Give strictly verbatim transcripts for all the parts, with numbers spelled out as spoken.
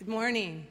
Good morning.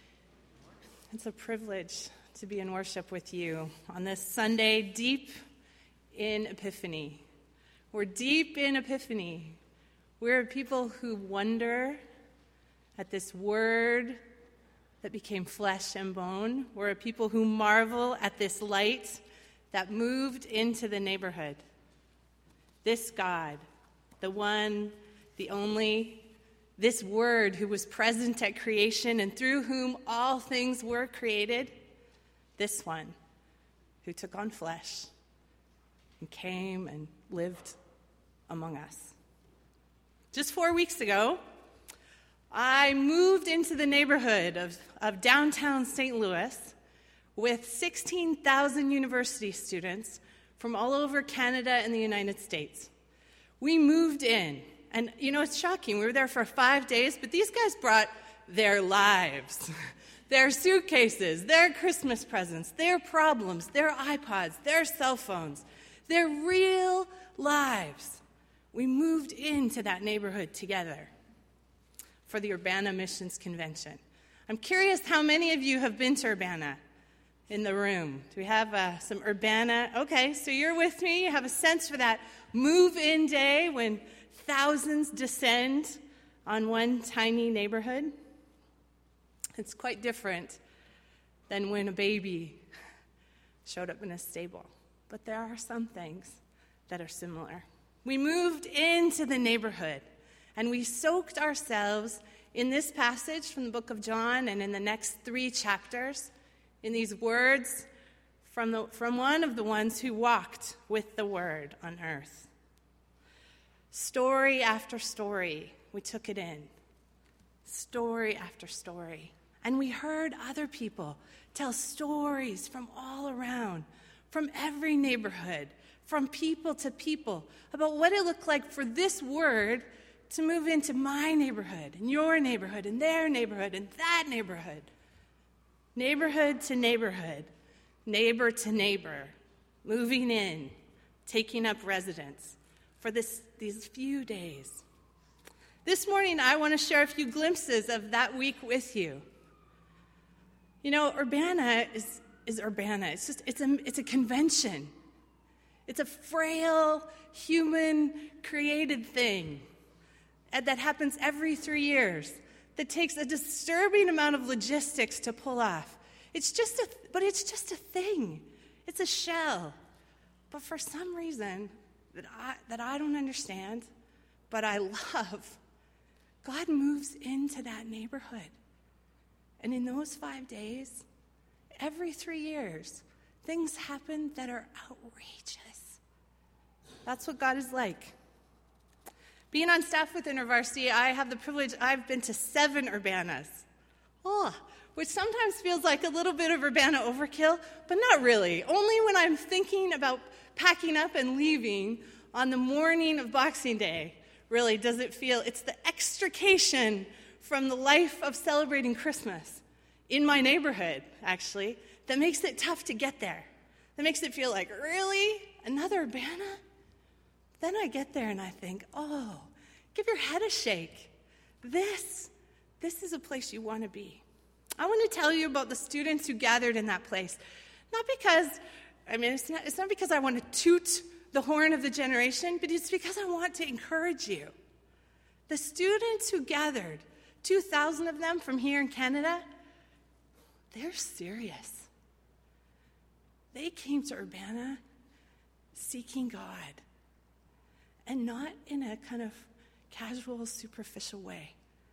It's a privilege to be in worship with you on this Sunday deep in Epiphany. We're deep in Epiphany. We're people who wonder at this word that became flesh and bone. We're a people who marvel at this light that moved into the neighborhood. This God, the one, the only, this Word who was present at creation and through whom all things were created, this one who took on flesh and came and lived among us. Just four weeks ago, I moved into the neighborhood of, of downtown Saint Louis with sixteen thousand university students from all over Canada and the United States. We moved in. And, you know, it's shocking. We were there for five days, but these guys brought their lives, their suitcases, their Christmas presents, their problems, their iPods, their cell phones, their real lives. We moved into that neighborhood together for the Urbana Missions Convention. I'm curious how many of you have been to Urbana in the room. Do we have uh, some Urbana? Okay, so you're with me. You have a sense for that move-in day when thousands descend on one tiny neighborhood. It's quite different than when a baby showed up in a stable. But there are some things that are similar. We moved into the neighborhood, and we soaked ourselves in this passage from the book of John and in the next three chapters, in these words from, the, from one of the ones who walked with the Word on earth. Story after story, we took it in. Story after story. And we heard other people tell stories from all around, from every neighborhood, from people to people, about what it looked like for this word to move into my neighborhood, and your neighborhood, and their neighborhood, and that neighborhood. Neighborhood to neighborhood, neighbor to neighbor, moving in, taking up residence for this, these few days. This morning, I want to share a few glimpses of that week with you. You know, Urbana is, is Urbana. It's just, it's a, it's a convention. It's a frail, human-created thing that happens every three years that takes a disturbing amount of logistics to pull off. It's just a, but it's just a thing. It's a shell. But for some reason that I, that I don't understand, but I love, God moves into that neighborhood. And in those five days, every three years, things happen that are outrageous. That's what God is like. Being on staff with InterVarsity, I have the privilege, I've been to seven Urbanas. Oh, which sometimes feels like a little bit of Urbana overkill, but not really. Only when I'm thinking about packing up and leaving on the morning of Boxing Day, really, does it feel, it's the extrication from the life of celebrating Christmas in my neighborhood, actually, that makes it tough to get there. That makes it feel like, really? Another Urbana? Then I get there and I think, oh, give your head a shake. This, this is a place you want to be. I want to tell you about the students who gathered in that place. Not because, I mean, it's not, it's not because I want to toot the horn of the generation, but it's because I want to encourage you. The students who gathered, two thousand of them from here in Canada, they're serious. They came to Urbana seeking God, and not in a kind of casual, superficial way.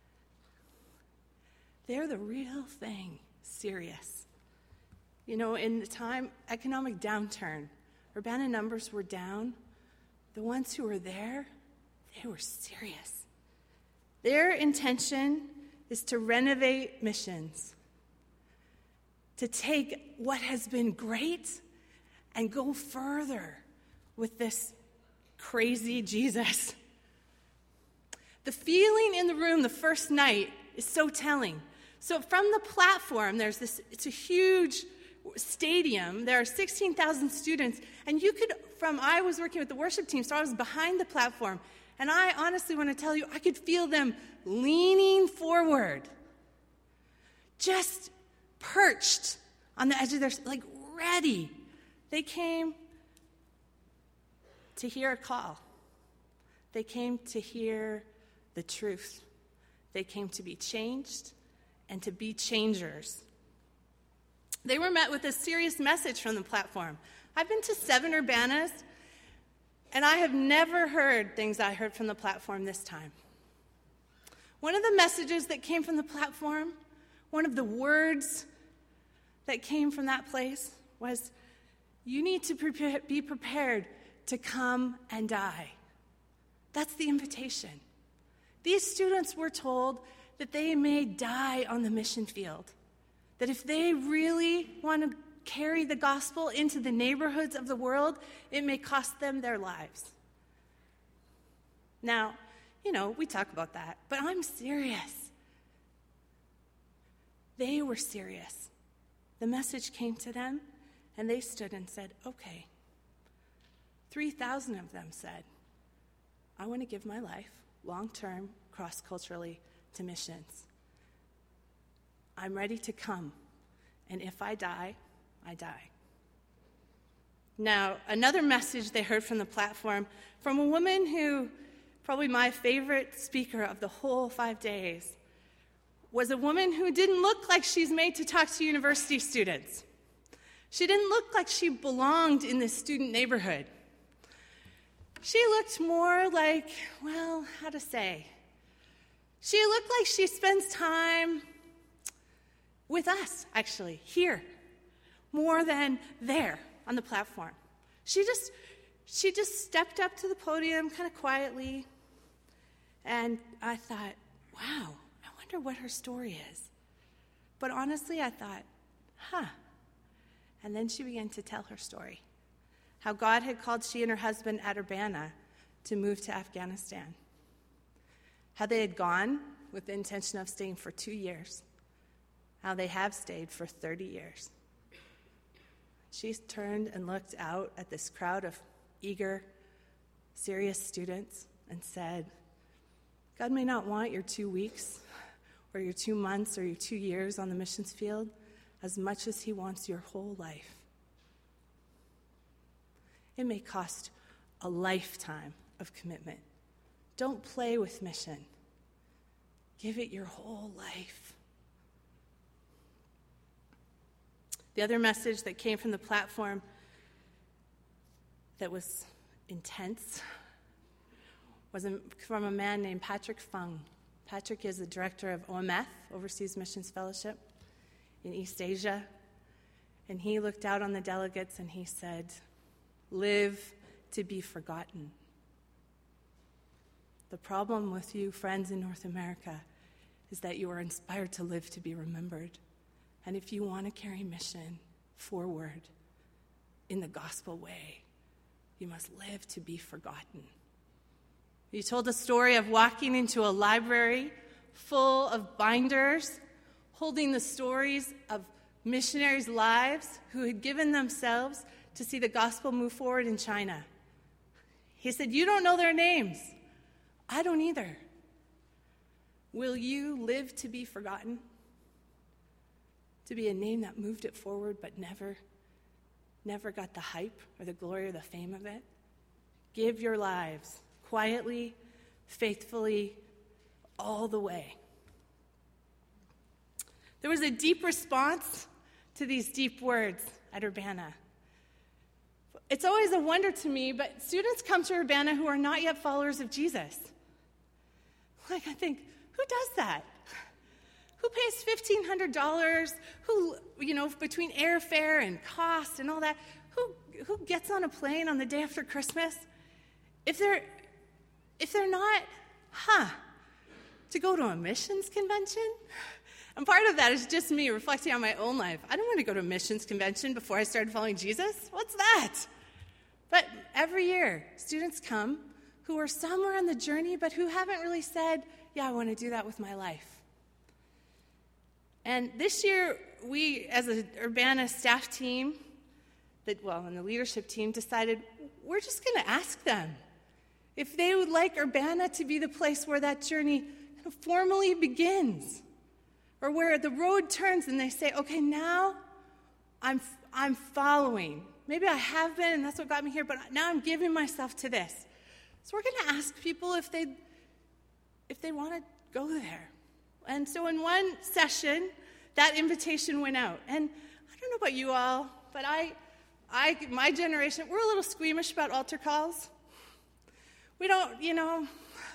They're the real thing, serious. You know, in the time, economic downturn, Urbana numbers were down. The ones who were there, they were serious. Their intention is to renovate missions, to take what has been great and go further with this crazy Jesus. The feeling in the room the first night is so telling. So from the platform, there's this, it's a huge stadium. There are sixteen thousand students, and you could, from, I was working with the worship team, so I was behind the platform, and I honestly want to tell you, I could feel them leaning forward just perched on the edge of their, like ready. They came to hear a call. They came to hear the truth. They came to be changed and to be changers. They were met with a serious message from the platform. I've been to seven Urbanas, and I have never heard things I heard from the platform this time. One of the messages that came from the platform, one of the words that came from that place was, you need to prepare, be prepared to come and die. That's the invitation. These students were told that they may die on the mission field, that if they really want to carry the gospel into the neighborhoods of the world, it may cost them their lives. Now, you know, we talk about that, but I'm serious. They were serious. The message came to them, and they stood and said, okay. three thousand of them said, I want to give my life long-term, cross-culturally to missions. I'm ready to come, and if I die, I die. Now, another message they heard from the platform from a woman who, probably my favorite speaker of the whole five days, was a woman who didn't look like she's made to talk to university students. She didn't look like she belonged in this student neighborhood. She looked more like, well, how to say? She looked like she spends time with us, actually, here, more than there on the platform. She just, she just stepped up to the podium kind of quietly, and I thought, wow, I wonder what her story is. But honestly, I thought, huh. And then she began to tell her story, how God had called she and her husband at Urbana to move to Afghanistan, how they had gone with the intention of staying for two years, how they have stayed for thirty years. She turned and looked out at this crowd of eager, serious students and said, God may not want your two weeks or your two months or your two years on the missions field as much as he wants your whole life. It may cost a lifetime of commitment. Don't play with mission. Give it your whole life. The other message that came from the platform that was intense was from a man named Patrick Fung. Patrick is the director of O M F, Overseas Missions Fellowship, in East Asia. And he looked out on the delegates and he said, live to be forgotten. The problem with you, friends in North America, is that you are inspired to live to be remembered. And if you want to carry mission forward in the gospel way, you must live to be forgotten. He told a story of walking into a library full of binders, holding the stories of missionaries' lives who had given themselves to see the gospel move forward in China. He said, you don't know their names. I don't either. Will you live to be forgotten? To be a name that moved it forward but never, never got the hype or the glory or the fame of it? Give your lives quietly, faithfully, all the way. There was a deep response to these deep words at Urbana. It's always a wonder to me, but students come to Urbana who are not yet followers of Jesus. Like, I think, who does that? Who pays fifteen hundred dollars? Who, you know, between airfare and cost and all that, who who gets on a plane on the day after Christmas? If they're, if they're not, huh, to go to a missions convention? And part of that is just me reflecting on my own life. I don't want to go to a missions convention before I started following Jesus. What's that? But every year, students come who are somewhere on the journey, but who haven't really said, yeah, I want to do that with my life. And this year, we, as an Urbana staff team, that well, and the leadership team, decided we're just going to ask them if they would like Urbana to be the place where that journey formally begins. or where the road turns and they say, okay, now I'm, I'm following. Maybe I have been, and that's what got me here, but now I'm giving myself to this. So we're going to ask people if they if they want to go there. And so in one session, that invitation went out. And I don't know about you all, but I, I, my generation, we're a little squeamish about altar calls. We don't, you know,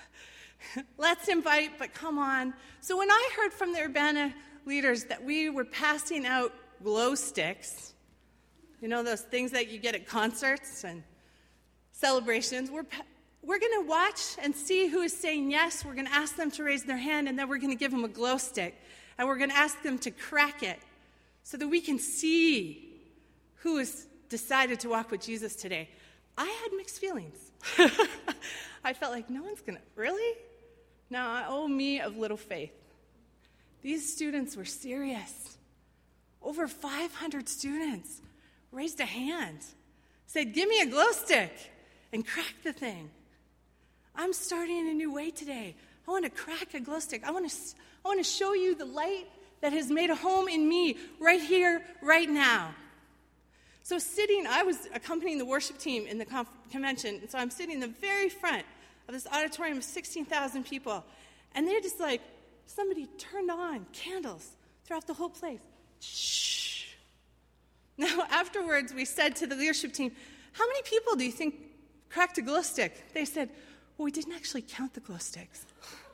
let's invite, but come on. So when I heard from the Urbana leaders that we were passing out glow sticks, you know, those things that you get at concerts and celebrations, we're we're going to watch and see who is saying yes. We're going to ask them to raise their hand, and then we're going to give them a glow stick. And we're going to ask them to crack it so that we can see who has decided to walk with Jesus today. I had mixed feelings. I felt like no one's going to, really? No, oh, me of little faith. These students were serious. Over five hundred students raised a hand, said, give me a glow stick, and cracked the thing. I'm starting in a new way today. I want to crack a glow stick. I want to, I want to show you the light that has made a home in me right here, right now. So sitting, I was accompanying the worship team in the conf- convention, and so I'm sitting in the very front of this auditorium of sixteen thousand people, and they're just like, somebody turned on candles throughout the whole place. Shh. Now, afterwards, we said to the leadership team, how many people do you think cracked a glow stick? They said, well, we didn't actually count the glow sticks.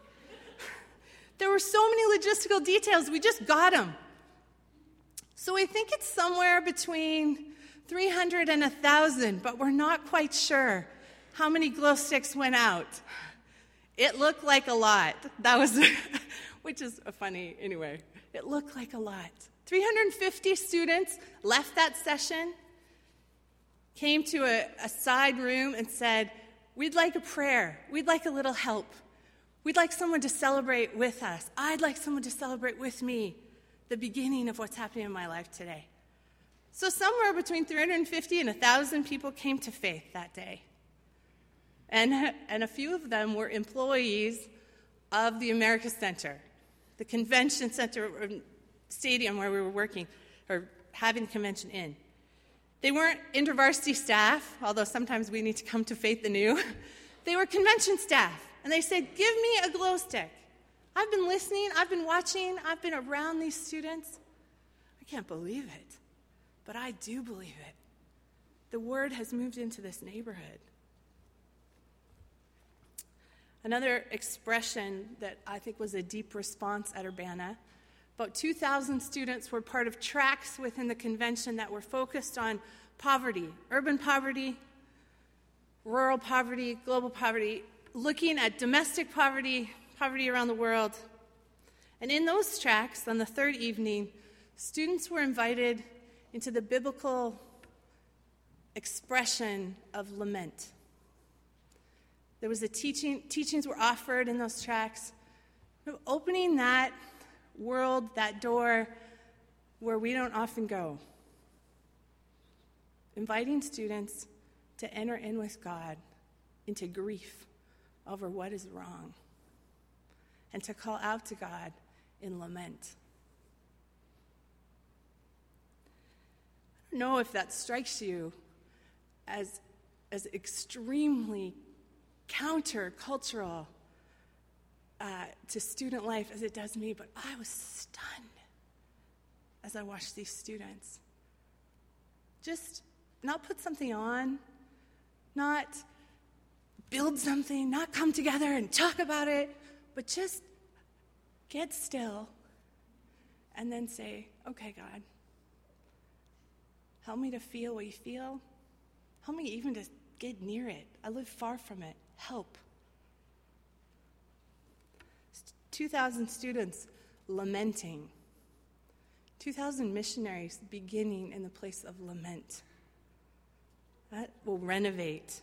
There were so many logistical details, we just got them. So I think it's somewhere between three hundred and one thousand, but we're not quite sure how many glow sticks went out. It looked like a lot. That was, which is funny anyway. It looked like a lot. three hundred fifty students left that session, came to a, a side room and said, we'd like a prayer. We'd like a little help. We'd like someone to celebrate with us. I'd like someone to celebrate with me the beginning of what's happening in my life today. So somewhere between three hundred fifty and one thousand people came to faith that day. And, and a few of them were employees of the America Center, the convention center or stadium where we were working or having the convention in. They weren't InterVarsity staff, although sometimes we need to come to faith anew. They were convention staff, and they said, give me a glow stick. I've been listening, I've been watching, I've been around these students. I can't believe it, but I do believe it. The word has moved into this neighborhood. Another expression that I think was a deep response at Urbana, about two thousand students were part of tracks within the convention that were focused on poverty, urban poverty, rural poverty, global poverty, looking at domestic poverty, poverty around the world. And in those tracks, on the third evening, students were invited into the biblical expression of lament. There was a teaching, teachings were offered in those tracks, opening that world, that door where we don't often go. Inviting students to enter in with God into grief over what is wrong and to call out to God in lament. I don't know if that strikes you as, as extremely counter-cultural uh, to student life as it does me, but I was stunned as I watched these students. Just not put something on, not build something, not come together and talk about it, but just get still and then say, okay, God, help me to feel what you feel. Help me even to get near it. I live far from it. Help. two thousand students lamenting. two thousand missionaries beginning in the place of lament. That will renovate.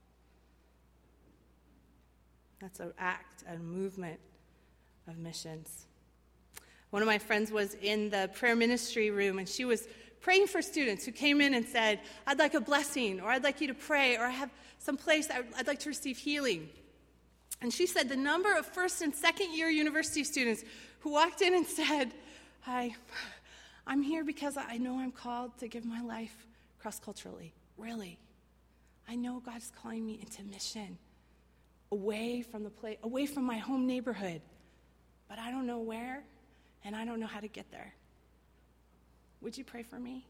That's an act, a movement of missions. One of my friends was in the prayer ministry room, and she was praying for students who came in and said, I'd like a blessing, or I'd like you to pray, or I have some place I'd like to receive healing. And she said the number of first and second year university students who walked in and said, "Hi, I'm here because I know I'm called to give my life cross-culturally." Really. I know God's calling me into mission, away from the place, away from my home neighborhood, but I don't know where, and I don't know how to get there. Would you pray for me?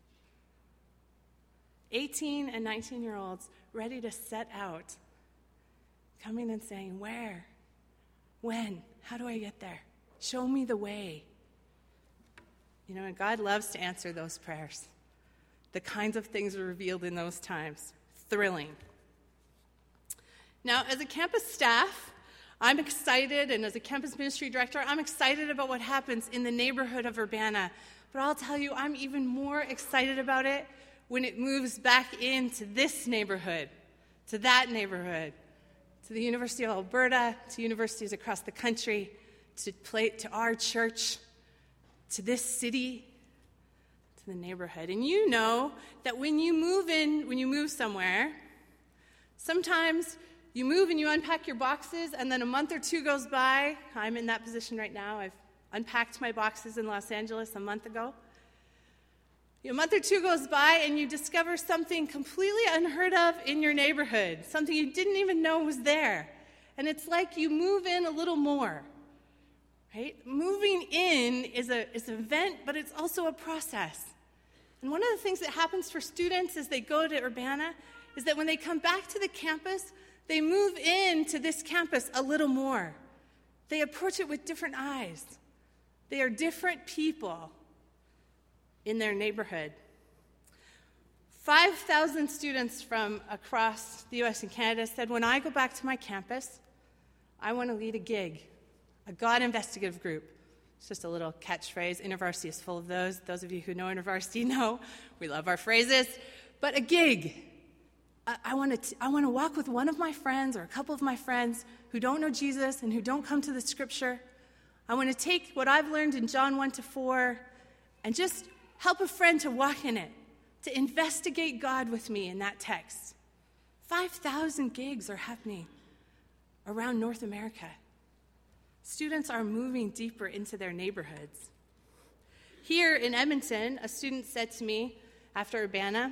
eighteen and nineteen-year-olds ready to set out, coming and saying, where? When? How do I get there? Show me the way. You know, and God loves to answer those prayers. The kinds of things are revealed in those times. Thrilling. Now, as a campus staff, I'm excited, and as a campus ministry director, I'm excited about what happens in the neighborhood of Urbana. But I'll tell you, I'm even more excited about it when it moves back into this neighborhood, to that neighborhood, to the University of Alberta, to universities across the country, to play, to our church, to this city, to the neighborhood. And you know that when you move in, when you move somewhere, sometimes you move and you unpack your boxes, and then a month or two goes by. I'm in that position right now. I've unpacked my boxes in Los Angeles a month ago. A month or two goes by, and you discover something completely unheard of in your neighborhood, something you didn't even know was there. And it's like you move in a little more, right? Moving in is a is an event, but it's also a process. And one of the things that happens for students as they go to Urbana is that when they come back to the campus, they move into this campus a little more. They approach it with different eyes. They are different people in their neighborhood. five thousand students from across the U S and Canada said, when I go back to my campus, I want to lead a gig, a God investigative group. It's just a little catchphrase. InterVarsity is full of those. Those of you who know InterVarsity know we love our phrases. But a gig. I, I want to I want to walk with one of my friends or a couple of my friends who don't know Jesus and who don't come to the Scripture. I want to take what I've learned in John one to four and just help a friend to walk in it, to investigate God with me in that text. five thousand gigs are happening around North America. Students are moving deeper into their neighborhoods. Here in Edmonton, a student said to me after Urbana,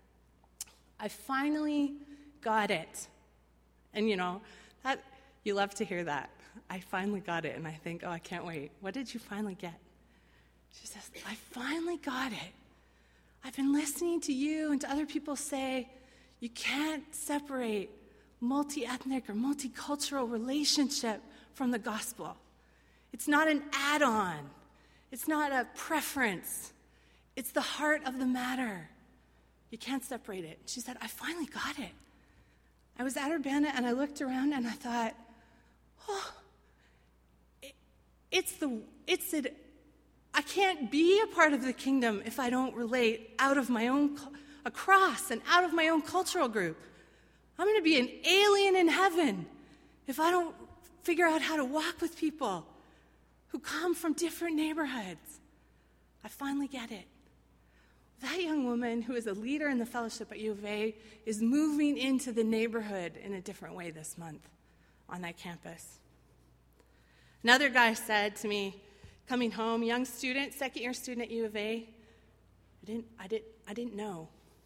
I finally got it. And you know, that you love to hear that. I finally got it. And I think, oh, I can't wait. What did you finally get? She says, I finally got it. I've been listening to you and to other people say you can't separate multi-ethnic or multicultural relationship from the gospel. It's not an add-on. It's not a preference. It's the heart of the matter. You can't separate it. She said, I finally got it. I was at Urbana and I looked around and I thought, oh, it, it's the, it's it. I can't be a part of the kingdom if I don't relate out of my own, across and out of my own cultural group. I'm going to be an alien in heaven if I don't figure out how to walk with people who come from different neighborhoods. I finally get it. That young woman who is a leader in the fellowship at U of A is moving into the neighborhood in a different way this month on that campus. Another guy said to me, coming home, young student, second year student at U of A, I didn't, I didn't, I didn't know.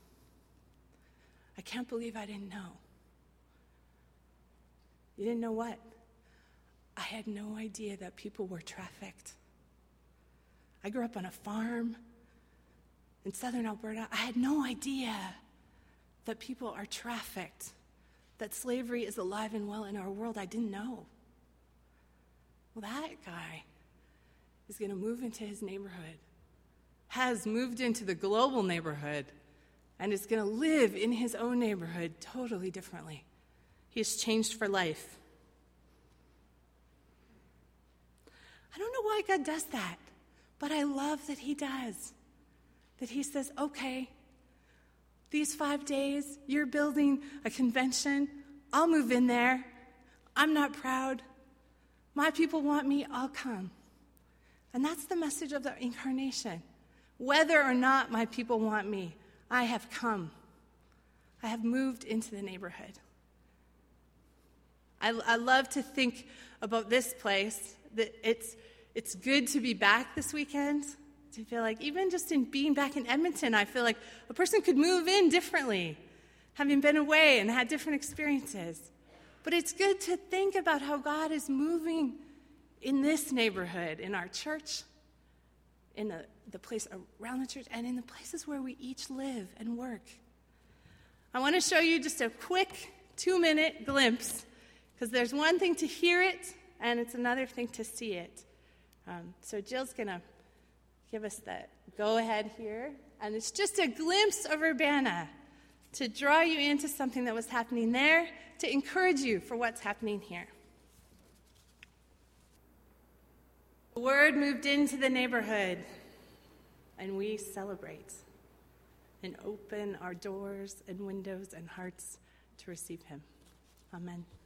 I can't believe I didn't know. You didn't know what? I had no idea that people were trafficked. I grew up on a farm in southern Alberta. I had no idea that people are trafficked, that slavery is alive and well in our world. I didn't know. Well, that guy is going to move into his neighborhood, has moved into the global neighborhood, and is going to live in his own neighborhood totally differently. He has changed for life. I don't know why God does that, but I love that he does. That he says, okay, these five days, you're building a convention. I'll move in there. I'm not proud. My people want me, I'll come. And that's the message of the incarnation. Whether or not my people want me, I have come. I have moved into the neighborhood. I, I love to think about this place, that it's, it's good to be back this weekend, to feel like even just in being back in Edmonton, I feel like a person could move in differently, having been away and had different experiences. But it's good to think about how God is moving in this neighborhood, in our church, in the, the place around the church, and in the places where we each live and work. I want to show you just a quick two-minute glimpse, because there's one thing to hear it, and it's another thing to see it. Um, so Jill's going to give us the go-ahead here, and it's just a glimpse of Urbana to draw you into something that was happening there, to encourage you for what's happening here. The word moved into the neighborhood, and we celebrate and open our doors and windows and hearts to receive him. Amen.